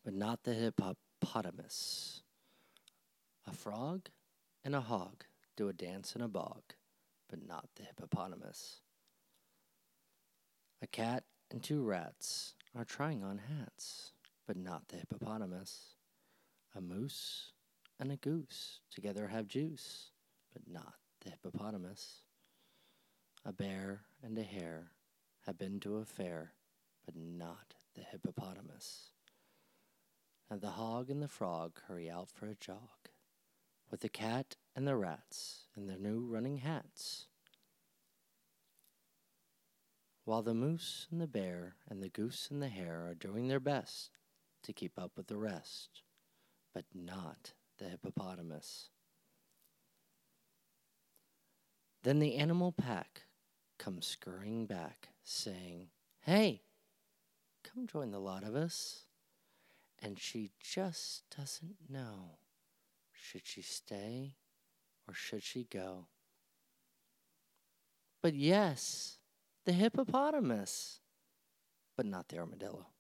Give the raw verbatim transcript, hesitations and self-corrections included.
but not the hippopotamus. A frog and a hog do a dance in a bog, but not the hippopotamus. A cat and two rats are trying on hats, but not the hippopotamus. A moose and a goose together have juice, but not the hippopotamus. A bear and a hare have been to a fair, but not the hippopotamus. And the hog and the frog hurry out for a jog, with the cat and the rats in their new running hats, while the moose and the bear and the goose and the hare are doing their best to keep up with the rest, but not the hippopotamus. Then the animal pack comes scurrying back, saying, "Hey, come join the lot of us." And she just doesn't know. Should she stay or should she go? But yes, the hippopotamus, but not the armadillo.